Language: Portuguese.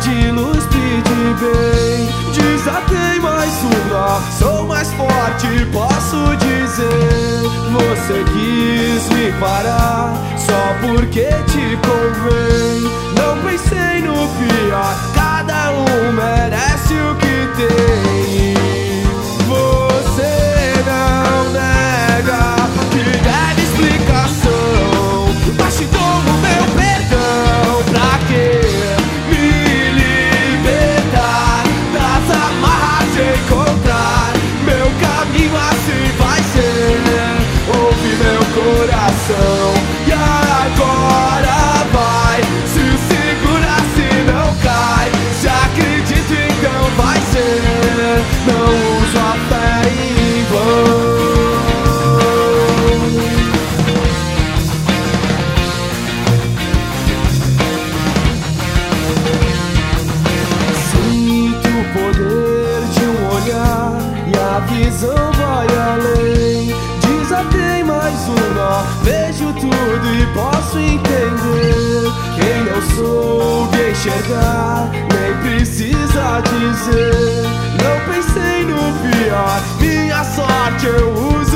de luz pede bem. Desatei mais um nó, sou mais forte, posso dizer. Você quis me parar só porque te convém. Não pensei no pior, cada um merece o que tem. Você não nega que deve explicação, mas te dou o meu perdão. Pra quê me libertar das amarras e encontrar meu caminho? Assim vai ser. Ouve meu coração e agora vai. Se segura, se não cai. Se acredito, então vai ser. Não uso a fé em vão. Sinto o poder de um olhar e a visão vai além. Desatei mais um nó, vejo tudo e posso entender. Quem não soube enxergar, nem precisa dizer. Não pensei no pior, minha sorte eu uso.